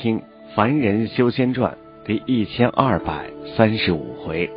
听《凡人修仙传》第1235回。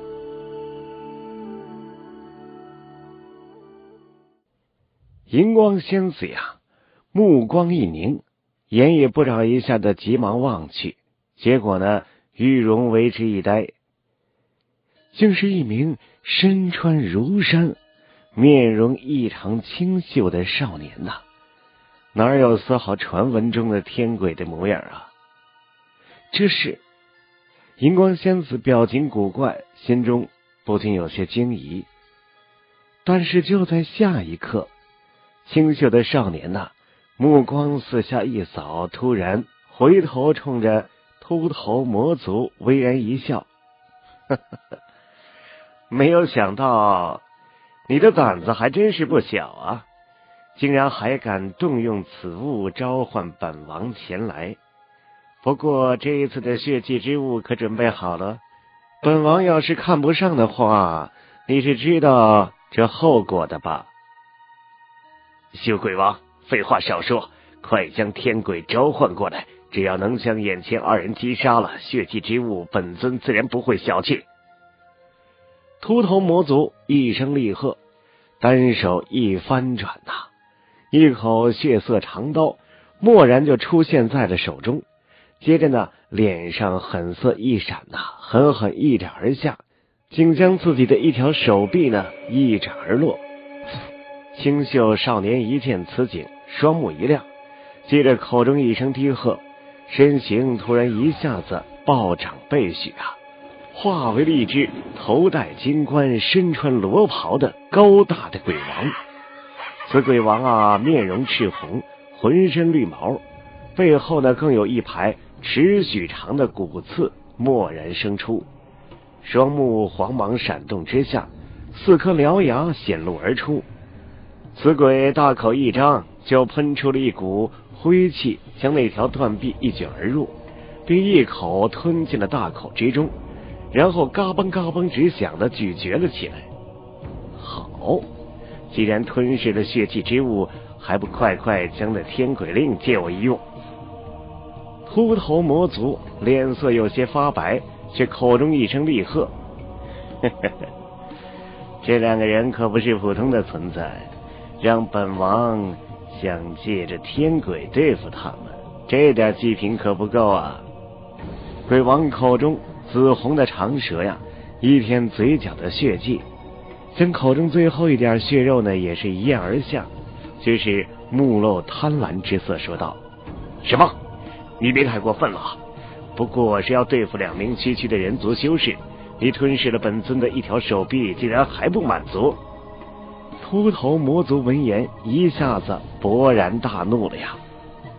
银光仙子呀，目光一凝，眼也不眨一下的急忙望去，结果呢，玉容为之一呆，竟是一名身穿儒衫、面容异常清秀的少年呐，哪有丝毫传闻中的天鬼的模样啊？这是银光仙子表情古怪，心中不禁有些惊疑。但是就在下一刻，清秀的少年呐，目光四下一扫，突然回头冲着秃头魔族微然一笑，呵呵呵，没有想到你的胆子还真是不小啊，竟然还敢动用此物召唤本王前来。不过这一次的血祭之物可准备好了，本王要是看不上的话，你是知道这后果的吧？修鬼王，废话少说，快将天鬼召唤过来，只要能将眼前二人击杀了，血祭之物本尊自然不会小觑。秃头魔族一声厉喝，单手一翻转呐，一口血色长刀蓦然就出现在了手中，接着呢，脸上狠色一闪呐，狠狠一斩而下，竟将自己的一条手臂呢一斩而落。清秀少年一见此景，双目一亮，接着口中一声低喝，身形突然一下子暴涨倍许啊，化为了一只头戴金冠、身穿罗袍的高大的鬼王。此鬼王啊，面容赤红，浑身绿毛，背后呢更有一排尺许长的骨刺蓦然生出，双目黄芒闪动之下，四颗獠牙显露而出。此鬼大口一张，就喷出了一股灰气，将那条断臂一卷而入，并一口吞进了大口之中，然后嘎嘣嘎嘣直响的咀嚼了起来。好，既然吞噬了血祭之物，还不快快将那天鬼令借我一用？秃头魔族脸色有些发白，却口中一声厉喝，呵呵呵，这两个人可不是普通的存在，让本王想借着天鬼对付他们，这点祭品可不够啊！鬼王口中紫红的长舌呀，一舔嘴角的血迹，将口中最后一点血肉呢，也是一咽而下，却是目露贪婪之色，说道：“什么？你别太过分了，不过是要对付2名区区的人族修士，你吞噬了本尊的一条手臂，竟然还不满足？”秃头魔族闻言，一下子勃然大怒了呀！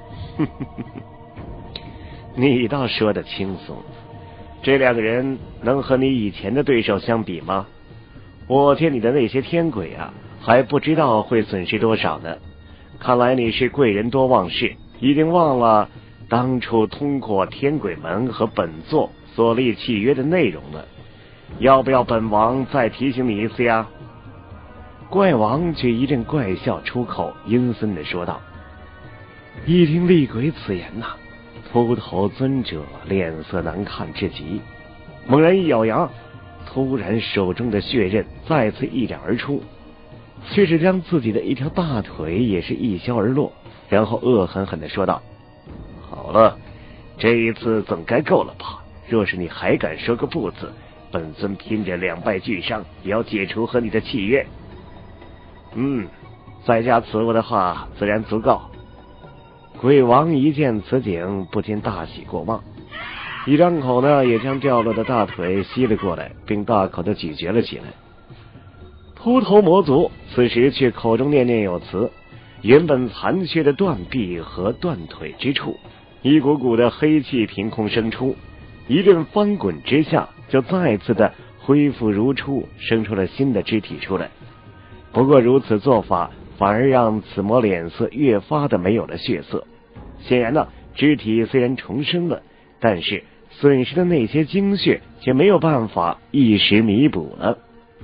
你倒说得轻松，这2个人能和你以前的对手相比吗？我见你的那些天鬼啊，还不知道会损失多少呢。看来你是贵人多忘事，一定忘了当初通过天鬼门和本座所立契约的内容了。要不要本王再提醒你一次呀？怪王却一阵怪笑出口，阴森地说道。一听厉鬼此言呐，秃头尊者脸色难看至极，猛然一咬牙，突然手中的血刃再次一斩而出，却是将自己的一条大腿也是一削而落，然后恶狠狠地说道：“好了，这一次总该够了吧？若是你还敢说个不字，本尊拼着2败俱伤也要解除和你的契约。再加此物的话，自然足够。”鬼王一见此景，不禁大喜过望，一张口呢，也将掉落的大腿吸了过来，并大口的咀嚼了起来。秃头魔族此时却口中念念有词，原本残缺的断臂和断腿之处，一股股的黑气凭空生出，一阵翻滚之下，就再次的恢复如初，生出了新的肢体出来。不过如此做法反而让此魔脸色越发的没有了血色，显然呢，肢体虽然重生了，但是损失的那些精血却没有办法一时弥补了。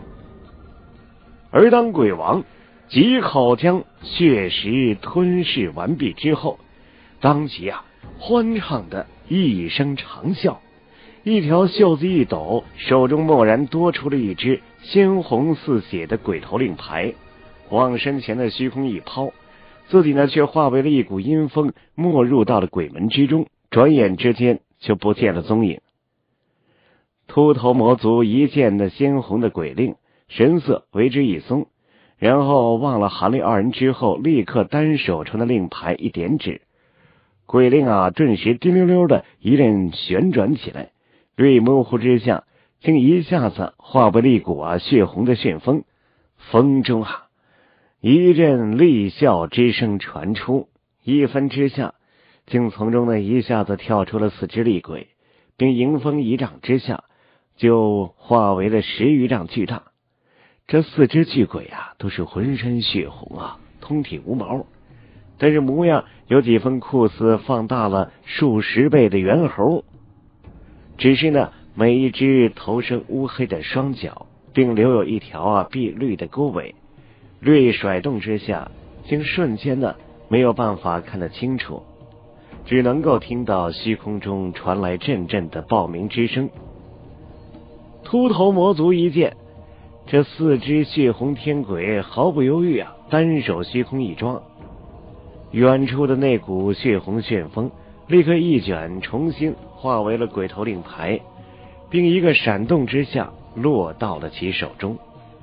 而当鬼王几口将血石吞噬完毕之后，当即啊欢畅的一声长啸，一条袖子一抖，手中蓦然多出了一只鲜红似血的鬼头令牌，往身前的虚空一抛，自己呢却化为了一股阴风，没入到了鬼门之中，转眼之间就不见了踪影。秃头魔族一见那鲜红的鬼令，神色为之一松，然后望了韩立二人之后，立刻单手从那令牌一点指，鬼令顿时滴溜溜的一阵旋转起来，略模糊之下，竟一下子化为了一股血红的旋风。风中一阵厉笑之声传出，一分之下，竟从中呢一下子跳出了4只厉鬼，并迎风1丈之下，就化为了10余丈巨大。这4只巨鬼都是浑身血红通体无毛，但是模样有几分酷似放大了数十倍的猿猴，只是呢每一只头生乌黑的双脚，并留有一条碧绿的沟尾，略甩动之下，竟瞬间呢没有办法看得清楚，只能够听到虚空中传来阵阵的报鸣之声。秃头魔族一见这4只血红天鬼，毫不犹豫单手虚空一抓，远处的那股血红旋风立刻一卷，重新化为了鬼头令牌，并一个闪动之下落到了其手中。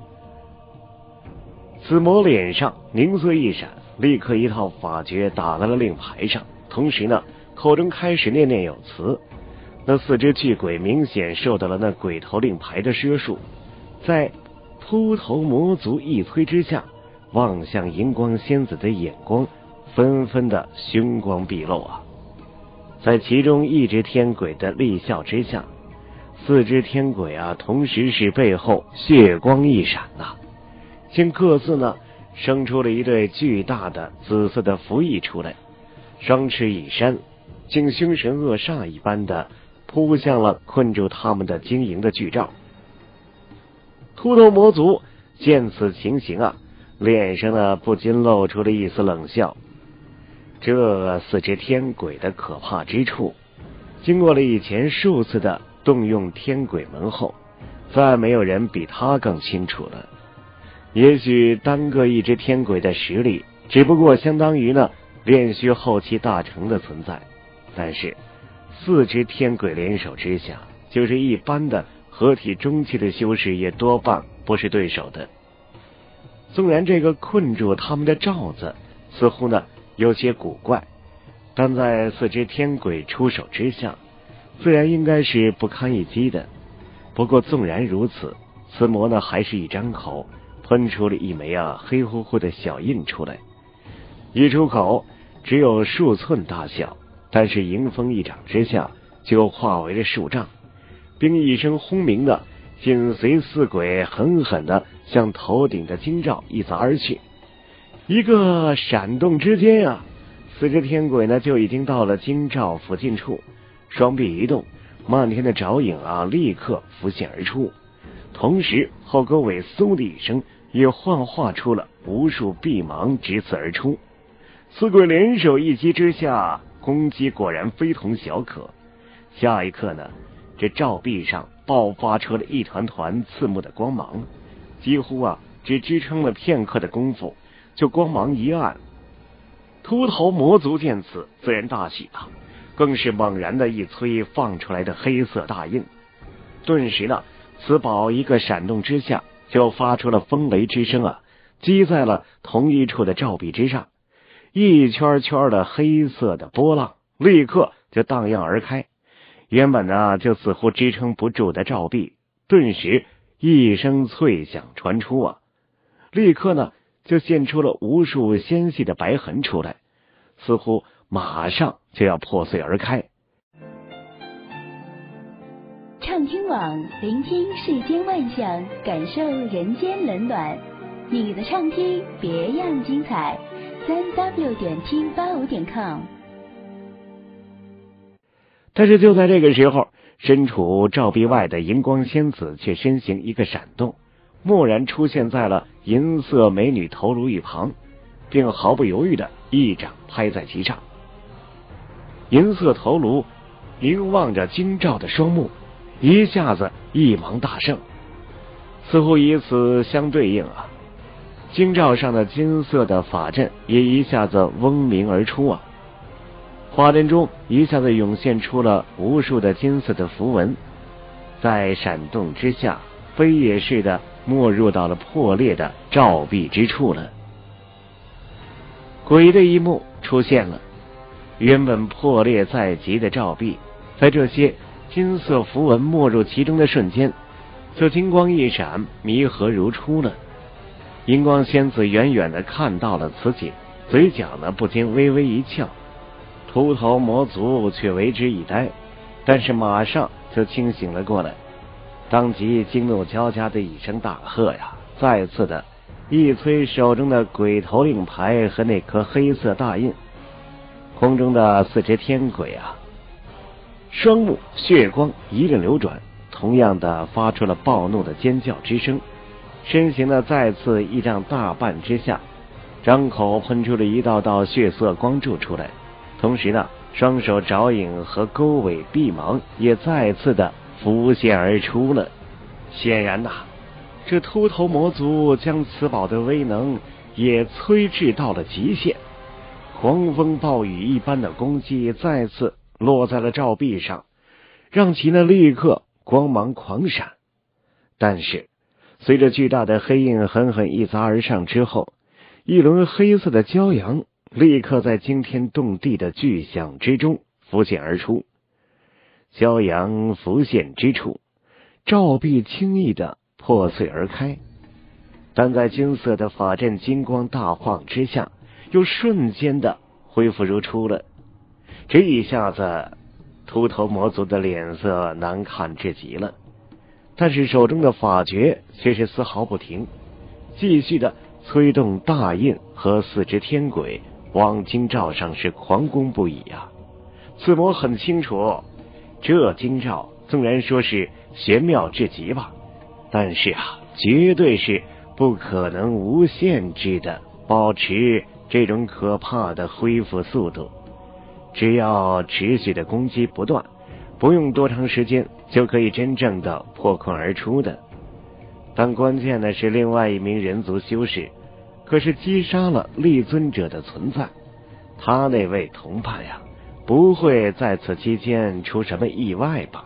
此魔脸上凝色一闪，立刻一套法诀打在了令牌上，同时呢口中开始念念有词。那4只巨鬼明显受到了那鬼头令牌的约束，在秃头魔族一催之下，望向荧光仙子的眼光纷纷的凶光毕露在其中一只天鬼的厉笑之下，4只天鬼同时是背后血光一闪竟各自呢生出了一对巨大的紫色的符翼出来，双翅一扇，竟凶神恶煞一般的扑向了困住他们的晶莹的巨罩。秃头魔族见此情形脸上呢不禁露出了一丝冷笑。这4只天鬼的可怕之处，经过了以前数次的动用天鬼门后，再没有人比他更清楚了。也许单个一只天鬼的实力只不过相当于呢炼虚后期大成的存在，但是4只天鬼联手之下，就是一般的合体中期的修士也多半不是对手的。纵然这个困住他们的罩子似乎呢有些古怪，但在4只天鬼出手之下，自然应该是不堪一击的。不过纵然如此，此魔呢还是一张口喷出了一枚黑乎乎的小印出来，一出口只有数寸大小，但是迎风一掌之下就化为了数丈，并一声轰鸣的紧随4鬼狠狠的向头顶的金罩一砸而去。一个闪动之间4只天鬼呢就已经到了金罩附近处，双臂一动，漫天的爪影立刻浮现而出，同时后沟尾嗖的一声也幻化出了无数臂芒直刺而出。4鬼联手一击之下，攻击果然非同小可。下一刻呢，这罩壁上爆发出了一团团刺目的光芒，几乎只支撑了片刻的功夫，就光芒一暗。秃头魔族见此自然大喜更是猛然的一催放出来的黑色大印，顿时呢此宝一个闪动之下就发出了风雷之声击在了同一处的罩壁之上，一圈圈的黑色的波浪立刻就荡漾而开，原本呢就似乎支撑不住的罩壁顿时一声脆响传出立刻呢就现出了无数纤细的白痕出来，似乎马上就要破碎而开。 畅听网，聆听世间万象，感受人间冷暖。你的畅听别样精彩，3w.785.com。 但是就在这个时候，身处罩壁外的荧光仙子却身形一个闪动，蓦然出现在了银色美女头颅一旁，并毫不犹豫的一掌拍在其上。 银色头颅凝望着京兆的双目，一下子一芒大盛。似乎以此相对应啊，京兆上的金色的法阵也一下子嗡鸣而出啊。法阵中一下子涌现出了无数的金色的符文，在闪动之下，飞也似的没入到了破裂的照壁之处了。诡异的一幕出现了，原本破裂在即的照壁，在这些金色符文没入其中的瞬间，就金光一闪，弥合如初了。银光仙子远远的看到了此景，嘴角呢不禁微微一翘，秃头魔族却为之一呆，但是马上就清醒了过来，当即惊怒交加的一声大喝呀，再次的一催手中的鬼头令牌和那颗黑色大印。空中的四只天鬼啊，双目血光一阵流转，同样的发出了暴怒的尖叫之声，身形的再次一丈大半之下，张口喷出了一道道血色光柱出来，同时呢，双手爪影和勾尾臂芒也再次的浮现而出了。显然呐，这秃头魔族将此宝的威能也催至到了极限，狂风暴雨一般的攻击再次落在了照壁上，让其呢立刻光芒狂闪。但是随着巨大的黑印狠狠一砸而上之后，一轮黑色的骄阳立刻在惊天动地的巨响之中浮现而出。骄阳浮现之处，照壁轻易的破碎而开，但在金色的法阵金光大晃之下，又瞬间的恢复如初了。这一下子，秃头魔族的脸色难看至极了，但是手中的法诀却是丝毫不停，继续的催动大印和四只天鬼往京兆上是狂攻不已啊。此魔很清楚，这京兆纵然说是玄妙至极吧，但是啊，绝对是不可能无限制的保持这种可怕的恢复速度。只要持续的攻击不断，不用多长时间就可以真正的破困而出的。但关键的是，另外一名人族修士可是击杀了立尊者的存在，他那位同伴呀，不会在此期间出什么意外吧？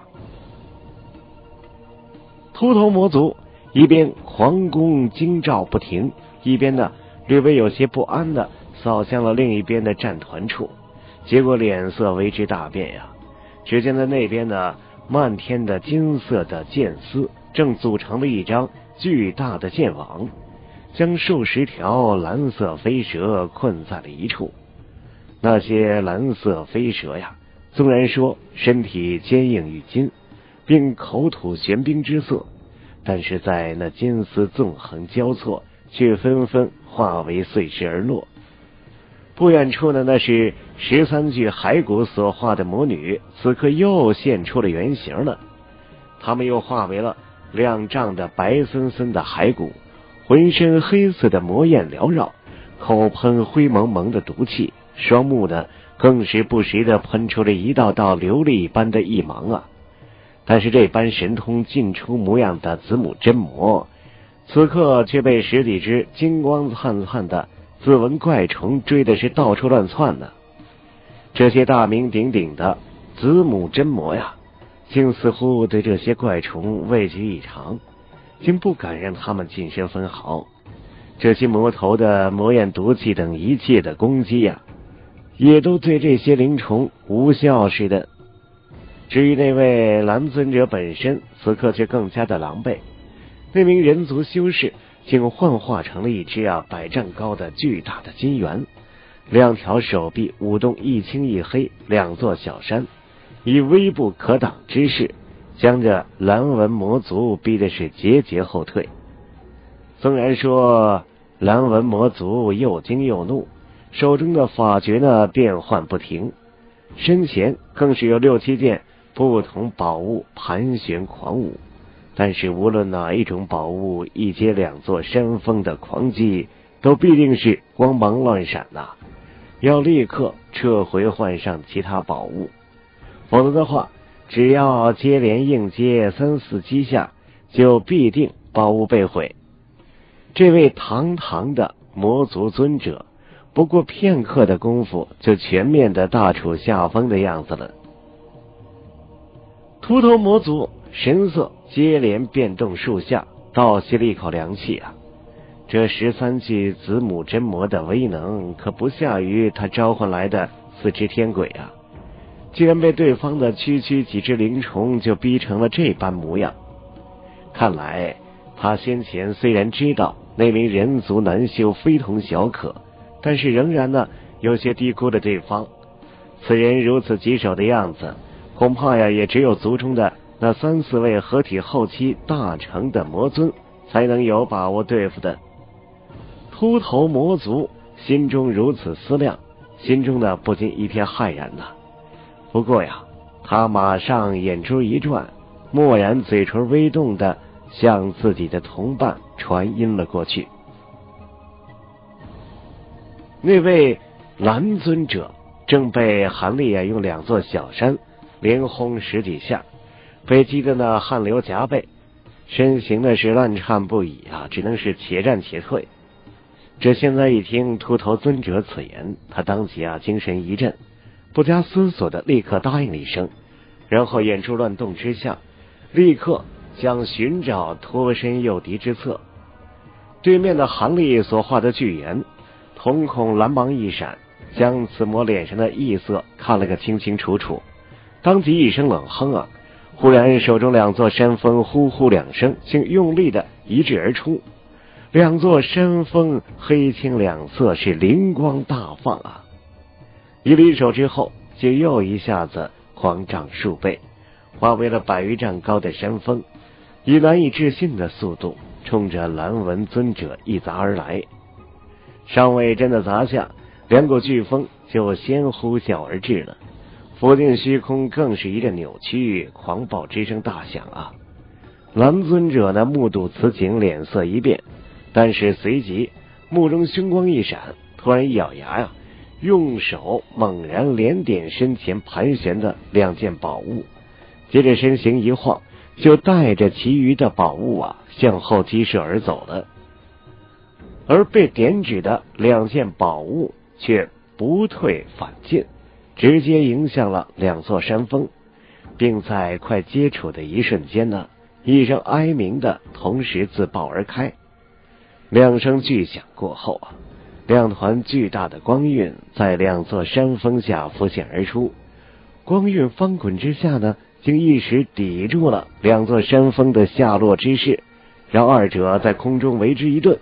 秃头魔族一边狂攻京兆不停，一边呢略微有些不安的扫向了另一边的战团处，结果脸色为之大变呀。只见在那边呢，漫天的金色的剑丝正组成了一张巨大的剑网，将数十条蓝色飞蛇困在了一处。那些蓝色飞蛇呀，纵然说身体坚硬如金，并口吐玄冰之色，但是在那金丝纵横交错，却纷纷化为碎石而落。不远处的那是13具骸骨所化的魔女，此刻又现出了原形了。他们又化为了2丈的白森森的骸骨，浑身黑色的魔焰缭绕，口喷灰蒙蒙的毒气，双目呢更是不时的喷出了一道道琉璃般的一芒啊。但是这般神通尽出模样的子母真魔，此刻却被10几只金光灿灿的自文怪虫追的是到处乱窜呢。这些大名鼎鼎的子母真魔呀，竟似乎对这些怪虫畏惧异常，竟不敢让他们近身分毫。这些魔头的魔焰毒气等一切的攻击呀，也都对这些灵虫无效似的。至于那位蓝尊者本身，此刻却更加的狼狈。那名人族修士竟幻化成了一只100丈高的巨大的金猿，2条手臂舞动一青一黑2座小山，以微不可挡之势将这蓝纹魔族逼的是节节后退。纵然说蓝纹魔族又惊又怒，手中的法诀呢变幻不停，身前更是有6、7件不同宝物盘旋狂舞，但是无论哪一种宝物一接2座山峰的狂击，都必定是光芒乱闪呐，要立刻撤回换上其他宝物，否则的话，只要接连应接3-4击下，就必定宝物被毁。这位堂堂的魔族尊者，不过片刻的功夫，就全面的大处下风的样子了。秃头魔族神色接连变动数下，倒吸了一口凉气啊！这13具子母真魔的威能，可不下于他召唤来的4只天鬼啊！既然被对方的区区几只灵虫就逼成了这般模样，看来他先前虽然知道那名人族难修非同小可，但是仍然呢有些低估了对方。此人如此棘手的样子，恐怕呀也只有族中的那3-4位合体后期大成的魔尊才能有把握对付的。秃头魔族心中如此思量，心中呢不禁一片骇然呐。不过呀，他马上眼珠一转，蓦然嘴唇微动的向自己的同伴传音了过去。那位蓝尊者正被韩立用2座小山连轰10几下，被击得呢汗流浃背，身形呢是乱颤不已啊，只能是且战且退。这现在一听秃头尊者此言，他当即精神一振，不加思索的立刻答应了一声，然后眼珠乱动之下，立刻将寻找脱身诱敌之策。对面的韩立所画的巨猿，瞳孔蓝芒一闪，将此魔脸上的异色看了个清清楚楚，当即一声冷哼啊，忽然手中2座山峰呼呼2声，竟用力的一掷而出。2座山峰黑青2色，是灵光大放啊！一离手之后，就又一下子狂涨数倍，化为了100余丈高的山峰，以难以置信的速度冲着蓝纹尊者一砸而来。尚未真的砸下，2股飓风就先呼啸而至了，附近虚空更是一阵扭曲，狂暴之声大响啊！蓝尊者呢目睹此景，脸色一变，但是随即目中凶光一闪，突然一咬牙呀，用手猛然连点身前盘旋的2件宝物，接着身形一晃，就带着其余的宝物向后击射而走了。而被点指的2件宝物却不退反进，直接迎向了2座山峰，并在快接触的一瞬间呢，一声哀鸣的同时自爆而开。2声巨响过后2团巨大的光晕在2座山峰下浮现而出，光晕翻滚之下呢，竟一时抵住了2座山峰的下落之势，让2者在空中为之一顿。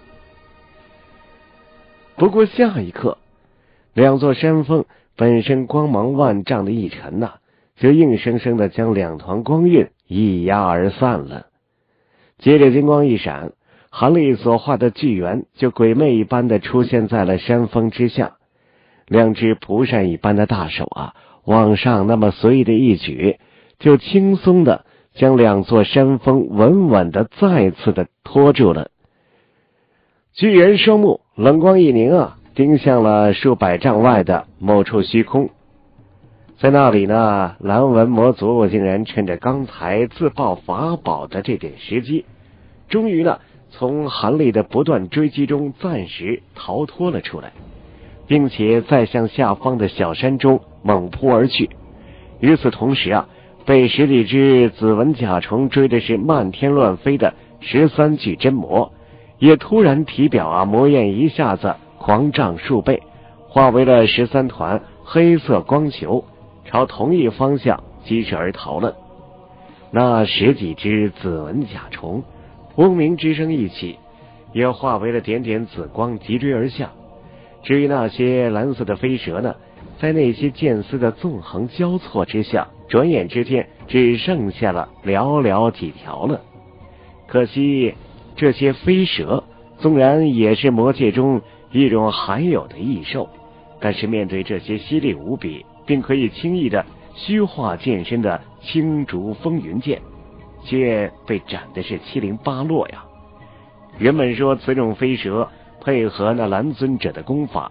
不过下一刻，2座山峰本身光芒万丈的一沉就硬生生的将2团光晕一压而散了。接着金光一闪，韩立所画的巨猿就鬼魅一般的出现在了山峰之下，2只蒲扇一般的大手往上那么随意的一举，就轻松的将2座山峰稳稳的再次的拖住了。巨人双目冷光一凝盯向了数百丈外的某处虚空。在那里呢，蓝纹魔族竟然趁着刚才自爆法宝的这点时机，终于呢从韩立的不断追击中暂时逃脱了出来，并且再向下方的小山中猛扑而去。与此同时被10几只紫纹甲虫追的是漫天乱飞的13具真魔，也突然体表魔焰一下子狂涨数倍，化为了13团黑色光球，朝同一方向击射而逃了。那10几只紫纹甲虫嗡鸣之声一起，也化为了点点紫光急追而下。至于那些蓝色的飞蛇呢，在那些剑丝的纵横交错之下，转眼之间只剩下了寥寥几条了。可惜这些飞蛇纵然也是魔界中一种罕有的异兽，但是面对这些犀利无比并可以轻易的虚化剑身的青竹风云剑，却被斩的是七零八落呀。原本说此种飞蛇配合那蓝尊者的功法，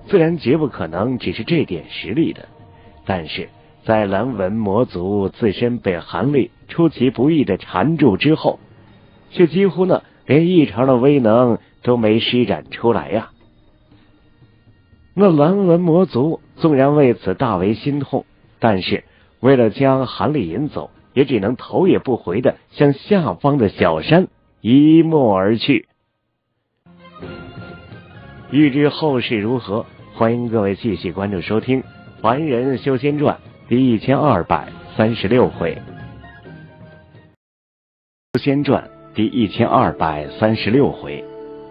自然绝不可能只是这点实力的。但是在蓝纹魔族自身被韩立出其不意的缠住之后，却几乎呢连异常的威能都没施展出来呀。那蓝纹魔族纵然为此大为心痛，但是为了将韩立引走，也只能头也不回的向下方的小山一没而去。欲知后事如何，欢迎各位继续关注收听《凡人修仙传》第1236回。修仙传第1236回。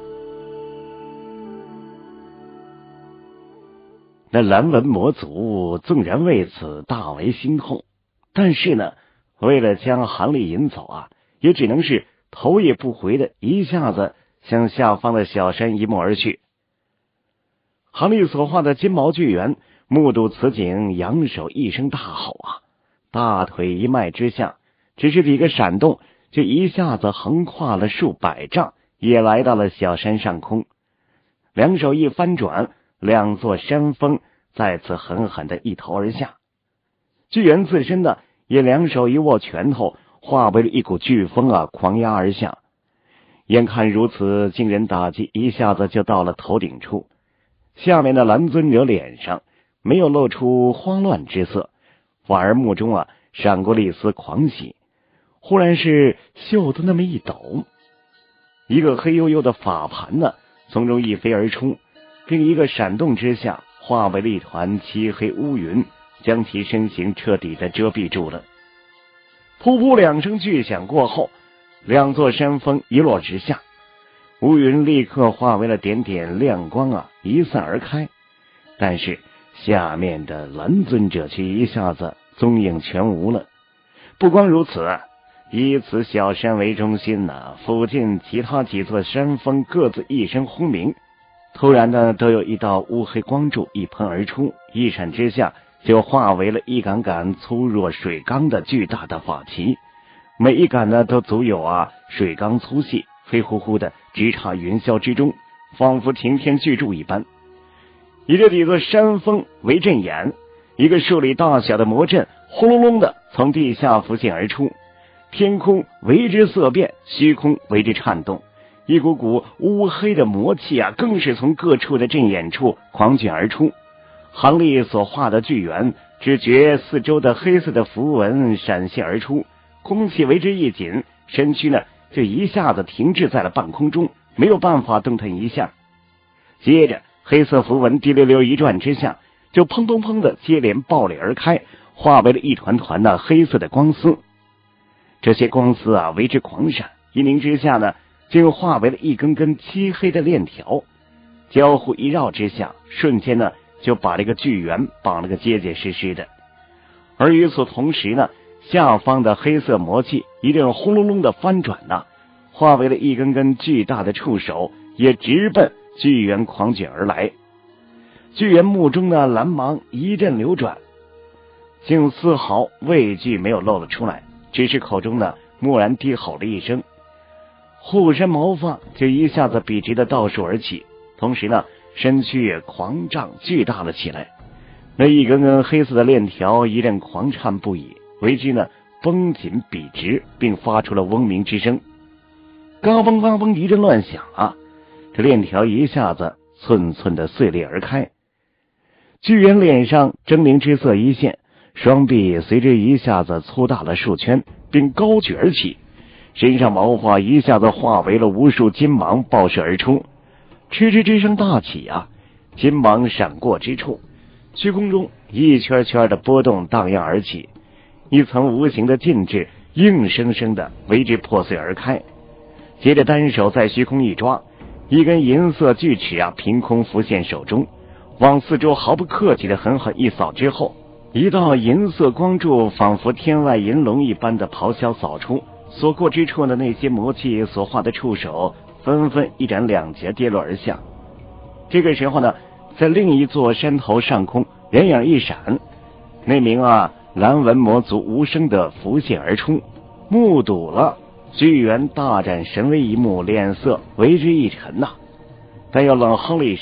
那蓝纹魔族纵然为此大为心痛，但是呢，为了将韩立引走啊，也只能是头也不回的一下子向下方的小山一没而去。韩立所化的金毛巨猿目睹此景，扬手一声大吼啊，大腿一迈之下，只是几个闪动，就一下子横跨了数百丈，也来到了小山上空。两手一翻转，两座山峰再次狠狠的一头而下。巨猿自身呢，也两手一握拳头，化为了一股飓风啊，狂压而下。眼看如此惊人打击一下子就到了头顶处，下面的蓝尊者脸上没有露出慌乱之色，反而目中啊闪过了一丝狂喜。忽然是袖子那么一抖，一个黑黝黝的法盘呢从中一飞而出，并一个闪动之下化为了一团漆黑乌云，将其身形彻底的遮蔽住了。噗噗两声巨响过后，两座山峰一落直下，乌云立刻化为了点点亮光啊，一散而开。但是下面的蓝尊者却一下子踪影全无了。不光如此，以此小山为中心呢，附近其他几座山峰各自一声轰鸣，突然呢都有一道乌黑光柱一喷而出，一闪之下就化为了一杆杆粗若水缸的巨大的法旗，每一杆呢都足有水缸粗细，黑乎乎的直插云霄之中，仿佛擎天巨柱一般。以这几座山峰为阵眼，一个数里大小的魔阵轰隆隆的从地下浮现而出，天空为之色变，虚空为之颤动，一股股乌黑的魔气啊，更是从各处的阵眼处狂卷而出。韩立所化的巨猿只觉四周的黑色的符文闪现而出，空气为之一紧，身躯呢就一下子停滞在了半空中，没有办法动弹一下。接着黑色符文滴溜溜一转之下，就砰砰砰的接连爆裂而开，化为了一团团的黑色的光丝。这些光丝啊为之狂闪，一凝之下呢，竟化为了一根根漆黑的链条，交互一绕之下，瞬间呢就把这个巨猿绑了个结结实实的。而与此同时呢，下方的黑色魔气一阵轰隆隆的翻转呢，化为了一根根巨大的触手，也直奔巨猿狂卷而来。巨猿目中的蓝芒一阵流转，竟丝毫畏惧没有露了出来，只是口中呢蓦然低吼了一声，护身毛发就一下子笔直的倒竖而起，同时呢身躯也狂胀巨大了起来。那一根根黑色的链条一阵狂颤不已，为之呢绷紧笔直，并发出了嗡鸣之声。嘎嘣嘎嘣一阵乱响啊，这链条一下子寸寸的碎裂而开。巨猿脸上狰狞之色一现，双臂随之一下子粗大了数圈，并高举而起，身上毛发一下子化为了无数金芒爆射而出。嗤嗤之声大起啊，金芒闪过之处，虚空中一圈圈的波动荡漾而起，一层无形的禁制硬生生的为之破碎而开。接着单手在虚空一抓，一根银色巨尺啊凭空浮现手中，往四周毫不客气的狠狠一扫之后，一道银色光柱仿佛天外银龙一般的咆哮扫出，所过之处的那些魔气所化的触手纷纷一斩两截跌落而下。这个时候呢，在另一座山头上空人影一闪，那名蓝纹魔族无声的浮现而出，目睹了巨猿大展神威一幕，脸色为之一沉但又冷哼了一声，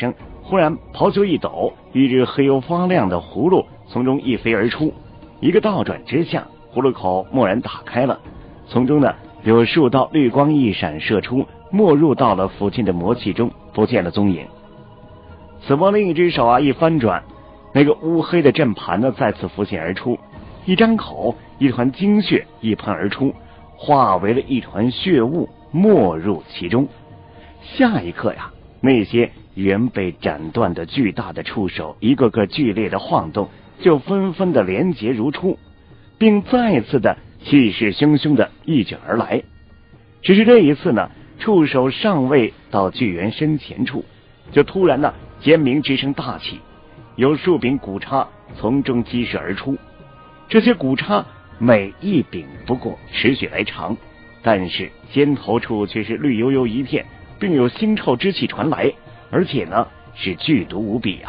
忽然袍袖一抖，一只黑油发亮的葫芦从中一飞而出，一个倒转之下，葫芦口蓦然打开了，从中呢有数道绿光一闪射出，没入到了附近的魔气中，不见了踪影。此魔另一只手一翻转，那个乌黑的阵盘呢再次浮现而出，一张口，一团精血一喷而出，化为了一团血雾，没入其中。下一刻那些原被斩断的巨大的触手一个个剧烈的晃动，就纷纷的连结如初，并再次的气势汹汹的一卷而来。只是这一次呢，触手尚未到巨猿身前处，就突然呢尖鸣之声大起，有数柄骨叉从中激射而出。这些骨叉每一柄不过10许来长，但是尖头处却是绿油油一片，并有腥臭之气传来，而且呢是剧毒无比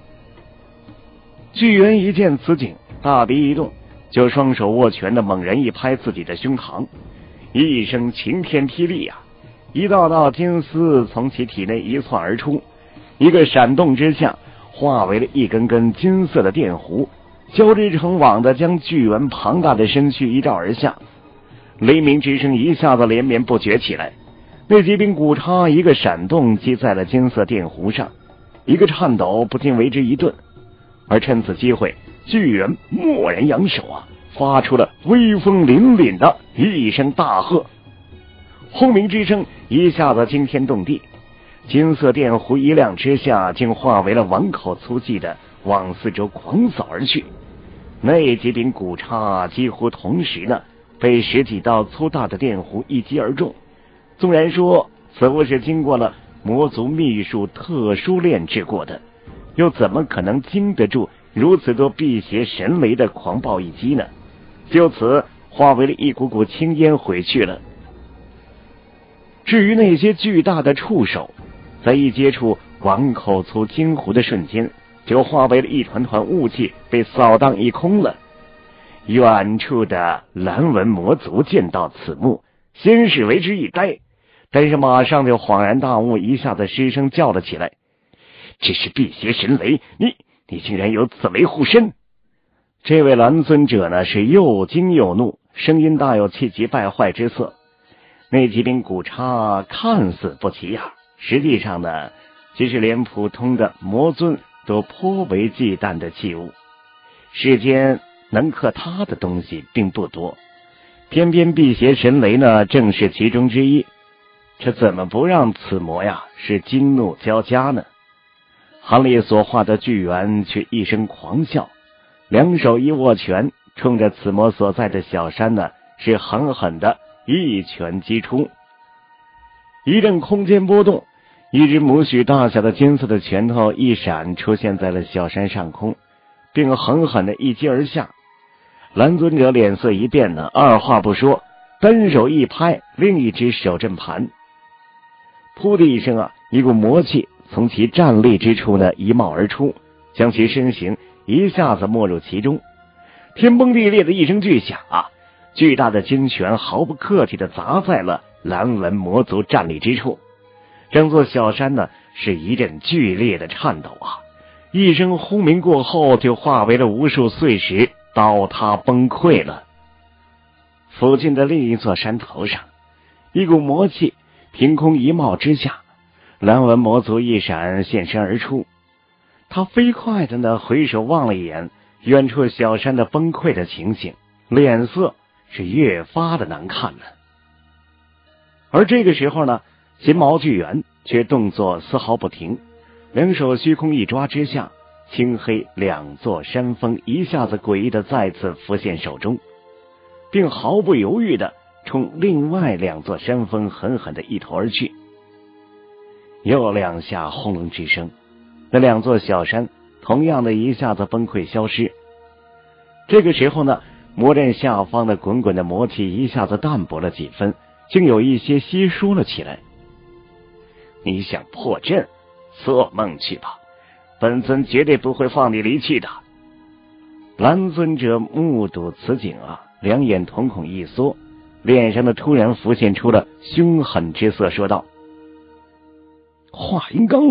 巨猿一见此景，大鼻一动，就双手握拳的猛然一拍自己的胸膛，一声晴天霹雳一道道金丝从其体内一窜而出，一个闪动之下，化为了一根根金色的电弧，交织成网的将巨猿庞大的身躯一照而下。雷鸣之声一下子连绵不绝起来，那几柄骨叉一个闪动击在了金色电弧上，一个颤抖不禁为之一顿。而趁此机会，巨猿蓦然扬手发出了威风凛凛的一声大喝，轰鸣之声一下子惊天动地，金色电弧一亮之下，竟化为了碗口粗细的往四周狂扫而去。那几柄骨叉几乎同时呢被10几道粗大的电弧一击而中。纵然说此物是经过了魔族秘术特殊炼制过的，又怎么可能经得住如此多辟邪神雷的狂暴一击呢？就此化为了一股股青烟回去了。至于那些巨大的触手，在一接触碗口粗金弧的瞬间，就化为了一团团雾气，被扫荡一空了。远处的蓝纹魔族见到此幕，先是为之一呆，但是马上就恍然大悟，一下子失声叫了起来：这是辟邪神雷，你竟然有此雷护身！这位蓝尊者呢是又惊又怒，声音大有气急败坏之色。那几柄骨叉看似不起眼，实际上呢其实连普通的魔尊都颇为忌惮的器物，世间能克他的东西并不多，偏偏辟邪神雷呢正是其中之一，这怎么不让此魔是惊怒交加呢？行里所画的巨猿却一声狂笑，两手一握拳，冲着此魔所在的小山呢是狠狠的一拳击出。一阵空间波动，一只母许大小的金色的拳头一闪出现在了小山上空，并狠狠的一击而下。蓝尊者脸色一变呢，二话不说，单手一拍另一只手震盘，噗的一声一股魔气从其站立之处呢一冒而出，将其身形一下子没入其中。天崩地裂的一声巨响巨大的金拳毫不客气地砸在了蓝纹魔族站立之处，整座小山呢是一阵剧烈的颤抖一声轰鸣过后，就化为了无数碎石，倒塌崩溃了。附近的另一座山头上，一股魔气凭空一冒之下，蓝纹魔族一闪现身而出。他飞快的呢回首望了一眼远处小山的崩溃的情形，脸色是越发的难看了。而这个时候呢，金毛巨猿却动作丝毫不停，两手虚空一抓之下，青黑两座山峰一下子诡异的再次浮现手中，并毫不犹豫的冲另外两座山峰狠狠的一头而去。又两下轰隆之声，那两座小山同样的一下子崩溃消失。这个时候呢，魔阵下方的滚滚的魔气一下子淡薄了几分，竟有一些稀疏了起来。你想破阵，做梦去吧，本尊绝对不会放你离去的。蓝尊者目睹此景两眼瞳孔一缩，脸上的突然浮现出了凶狠之色，说道：话音刚落，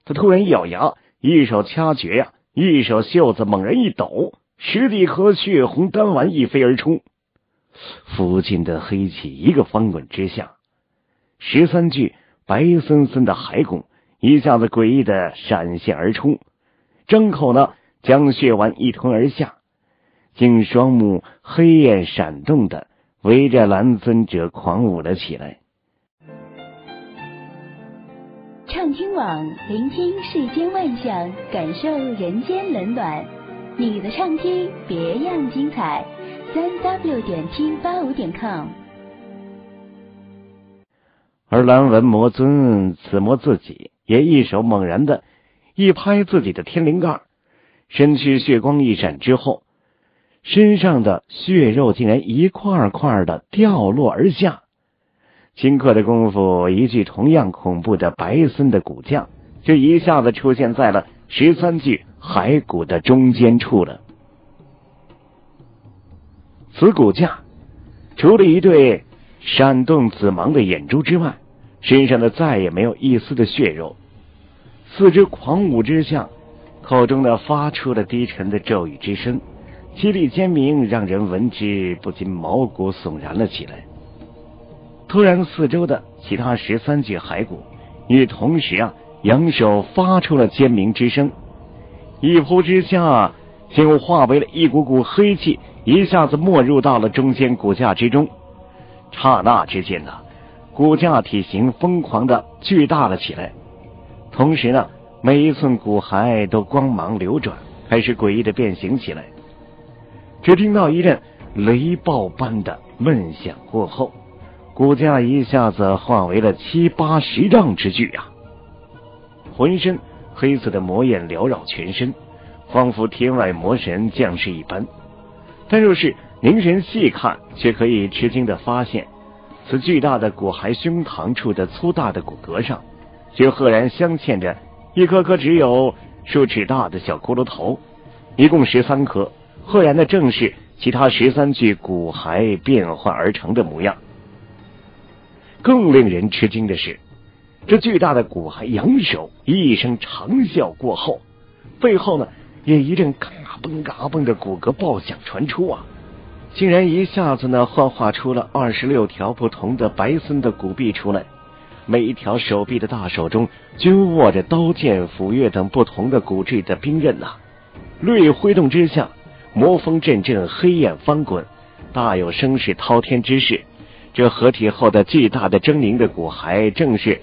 他突然咬牙，一手掐诀呀，一手袖子猛然一抖，10几颗血红丹丸一飞而出。附近的黑气一个翻滚之下，13具白森森的骸骨一下子诡异的闪现而出，张口呢将血丸一吞而下，竟双目黑焰闪动的围着蓝尊者狂舞了起来。 畅听网，聆听世间万象，感受人间冷暖。你的畅听别样精彩，3w.785.com。 而蓝纹魔尊此魔自己也一手猛然的一拍自己的天灵盖，身躯血光一闪之后，身上的血肉竟然一块块的掉落而下。顷刻的功夫，一具同样恐怖的白森的骨架就一下子出现在了13具骸骨的中间处了。此骨架除了一对闪动紫芒的眼珠之外，身上的再也没有一丝的血肉，四肢狂舞之下，口中的发出了低沉的咒语之声，凄厉尖鸣，让人闻之不禁毛骨悚然了起来。突然四周的其他13具骸骨与同时扬手发出了尖鸣之声，一扑之下竟化为了一股股黑气，一下子没入到了中间骨架之中。刹那之间骨架体型疯狂的巨大了起来，同时每一寸骨骸都光芒流转，开始诡异的变形起来。只听到一阵雷暴般的闷响过后，骨架一下子化为了7、80丈之巨浑身黑色的魔焰缭绕全身，仿佛天外魔神降世一般。但若是凝神细看，却可以吃惊的发现，此巨大的骨骸胸膛处的粗大的骨骼上，却赫然镶嵌着一颗颗只有数尺大的小骷髅头，一共13颗，赫然的正是其他13具骨骸变换而成的模样。更令人吃惊的是，这巨大的骨骸扬手一声长啸过后，背后也一阵嘎嘣嘎嘣的骨骼爆响传出竟然一下子幻化出了26条不同的白森的骨臂出来，每一条手臂的大手中均握着刀剑斧钺等不同的骨质的兵刃略挥动之下，魔风阵阵，黑焰翻滚，大有声势滔天之势。这合体后的巨大的狰狞的骨骸，正是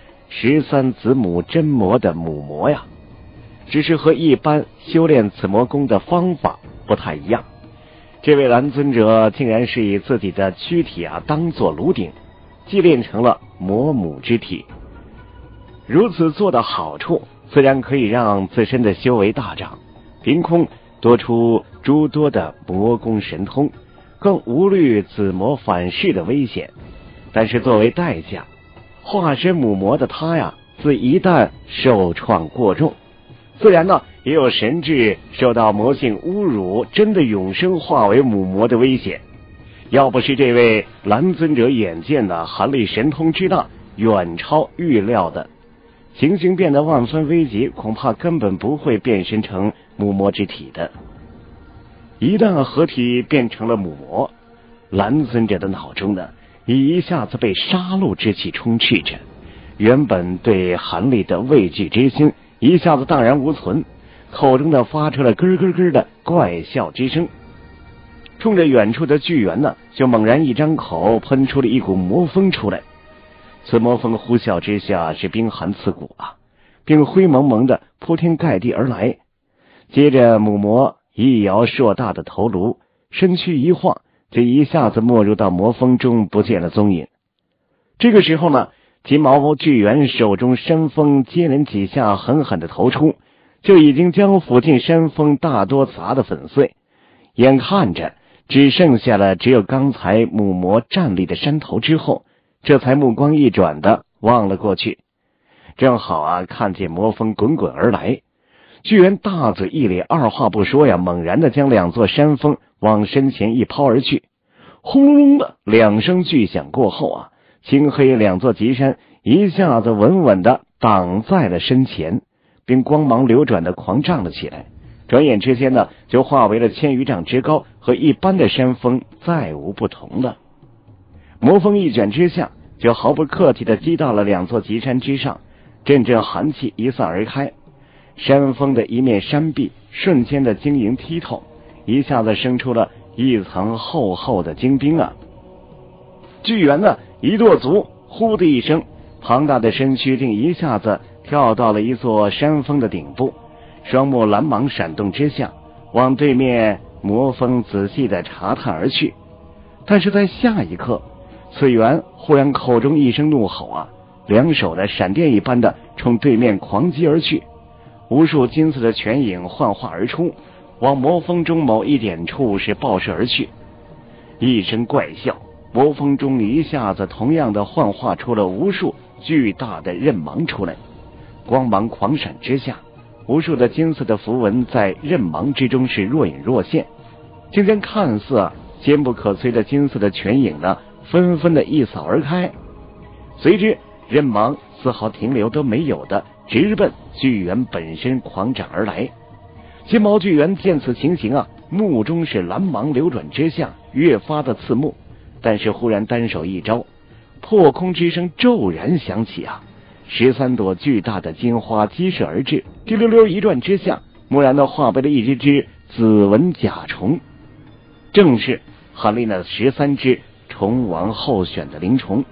13子母真魔的母魔只是和一般修炼此魔功的方法不太一样。这位蓝尊者竟然是以自己的躯体当作炉鼎，祭炼成了魔母之体。如此做的好处，自然可以让自身的修为大涨，凭空多出诸多的魔功神通，更无虑子魔反噬的危险。但是作为代价，化身母魔的他自一旦受创过重，自然也有神智受到魔性侮辱，真的永生化为母魔的危险。要不是这位蓝尊者眼见的寒力神通之大，远超预料的，情形变得万分危急，恐怕根本不会变身成母魔之体的。一旦合体变成了母魔，蓝尊者的脑中一下子被杀戮之气充斥着，原本对寒力的畏惧之心一下子荡然无存，口中发出了咯咯咯的怪笑之声，冲着远处的巨猿就猛然一张口，喷出了一股魔风出来。此魔风呼啸之下是冰寒刺骨并灰蒙蒙的铺天盖地而来。接着母魔一摇硕大的头颅，身躯一晃，就一下子没入到魔风中，不见了踪影。这个时候金毛巨猿手中山峰接连几下狠狠的投出，就已经将附近山峰大多砸得粉碎。眼看着只剩下了只有刚才母魔站立的山头之后，这才目光一转的望了过去，正好看见魔风滚滚而来。巨猿大嘴一咧，二话不说猛然的将2座山峰往身前一抛而去。轰隆隆的2声巨响过后青黑2座极山一下子稳稳的挡在了身前， 并光芒流转的狂涨了起来，转眼之间呢，就化为了1000余丈之高，和一般的山峰再无不同了。魔风一卷之下，就毫不客气地击到了2座极山之上，阵阵寒气一散而开，山峰的一面山壁瞬间的晶莹剔透，一下子生出了一层厚厚的晶冰啊！巨猿呢，一跺足，呼的一声，庞大的身躯竟一下子跳到了一座山峰的顶部，双目蓝芒闪动之下，往对面魔峰仔细的查探而去。但是在下一刻，此猿忽然口中一声怒吼啊，两手的闪电一般的冲对面狂击而去，无数金色的拳影幻化而出，往魔峰中某一点处是爆射而去。一声怪笑，魔峰中一下子同样的幻化出了无数巨大的刃芒出来，光芒狂闪之下，无数的金色的符文在刃芒之中是若隐若现，竟将看似坚不可摧的金色的拳影呢，纷纷的一扫而开。随之刃芒丝毫停留都没有的直奔巨猿本身狂斩而来。金毛巨猿见此情形啊，目中是蓝芒流转之下，越发的刺目，但是忽然单手一招，破空之声骤然响起啊，13朵巨大的金花激射而至，滴溜溜一转之下，蓦然的化为了一只紫纹甲虫，正是韩立那13只虫王候选的灵虫。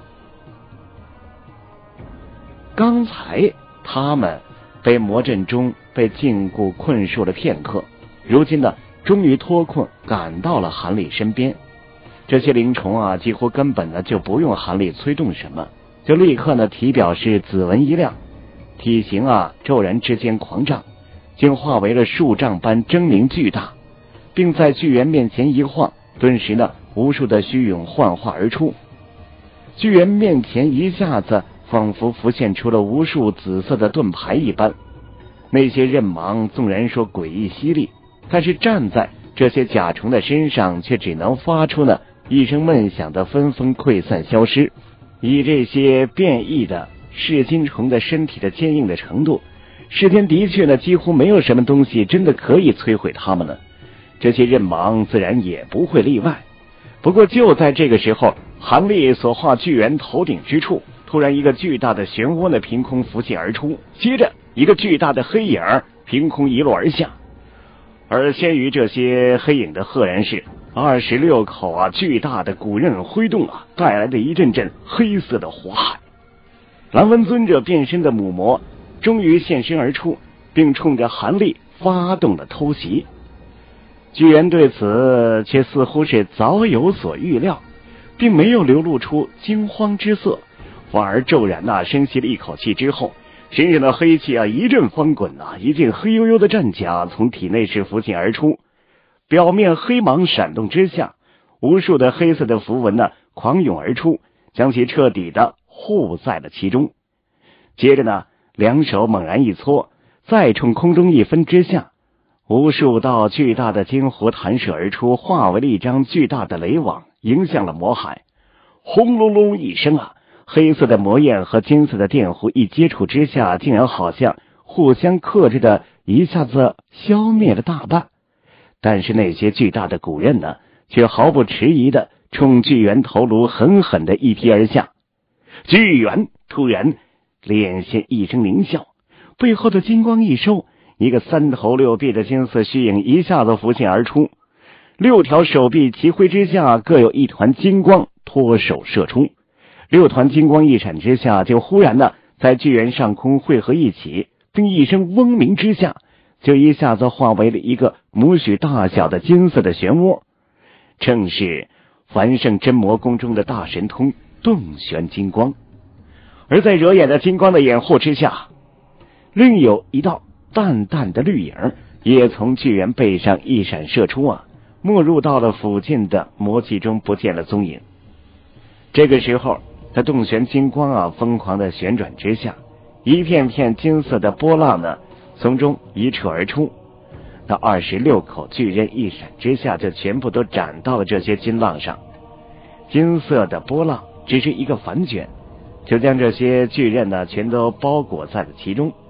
刚才他们被魔阵中被禁锢困束了片刻，如今呢，终于脱困赶到了韩立身边。这些灵虫啊，几乎根本呢就不用韩立催动什么，就立刻呢体表是紫纹一亮，体型啊骤然之间狂涨，竟化为了数丈般狰狞巨大，并在巨猿面前一晃，顿时呢无数的虚影幻化而出。巨猿面前一下子仿佛浮现出了无数紫色的盾牌一般，那些刃芒纵然说诡异犀利，但是站在这些甲虫的身上却只能发出呢一声闷响的纷纷溃散消失。以这些变异的噬金虫的身体的坚硬的程度，世间的确呢几乎没有什么东西真的可以摧毁它们了，这些刃芒自然也不会例外。不过就在这个时候，韩立所画巨猿头顶之处，突然一个巨大的漩涡呢凭空浮现而出，接着一个巨大的黑影凭空一落而下，而先于这些黑影的赫然是26口巨大的古刃挥动带来的一阵阵黑色的火海。蓝纹尊者变身的母魔终于现身而出，并冲着韩立发动了偷袭。巨猿对此却似乎是早有所预料，并没有流露出惊慌之色，反而骤然深吸了一口气之后，身上的黑气一阵翻滚一件黑黝黝的战甲从体内是浮现而出，表面黑芒闪动之下，无数的黑色的符文狂涌而出，将其彻底的护在了其中。接着呢，两手猛然一搓，再冲空中一分之下，无数道巨大的金弧弹射而出，化为了一张巨大的雷网，迎向了魔海。轰隆隆一声黑色的魔焰和金色的电弧一接触之下，竟然好像互相克制的一下子消灭了大半。但是那些巨大的古刃呢，却毫不迟疑的冲巨猿头颅狠狠的一劈而下。巨猿突然脸现一声狞笑，背后的金光一收，一个3头6臂的金色虚影一下子浮现而出，6条手臂齐挥之下，各有一团金光脱手射出，6团金光一闪之下，就忽然在巨猿上空汇合一起，并一声嗡鸣之下，就一下子化为了一个拇许大小的金色的漩涡，正是梵圣真魔宫中的大神通洞玄金光。而在惹眼的金光的掩护之下，另有一道淡淡的绿影也从巨猿背上一闪射出没入到了附近的魔气中，不见了踪影。这个时候，在洞玄金光疯狂的旋转之下，一片片金色的波浪呢从中一扯而出，那26口巨刃一闪之下，就全部都斩到了这些金浪上。金色的波浪只是一个反卷，就将这些巨刃呢全都包裹在了其中。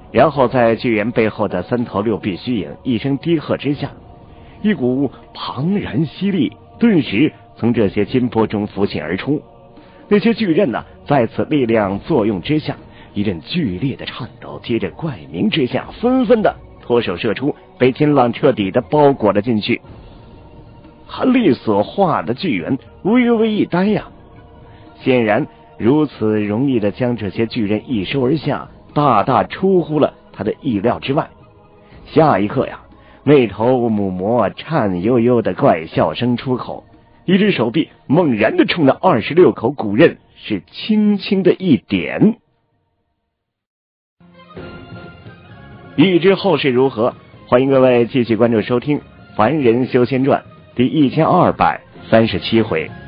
然后在巨人背后的3头6臂虚影一声低喝之下，一股庞然犀利顿时从这些金波中浮现而出。那些巨刃呢，在此力量作用之下，一阵剧烈的颤抖，接着怪鸣之下，纷纷的脱手射出，被金浪彻底的包裹了进去。韩立所画的巨人微微一呆呀，显然如此容易的将这些巨人一收而下，大大出乎了他的意料之外。下一刻呀，那头母魔颤悠悠的怪笑声出口，一只手臂猛然的冲那26口骨刃是轻轻的一点。欲知后事如何，欢迎各位继续关注收听《凡人修仙传》第1237回。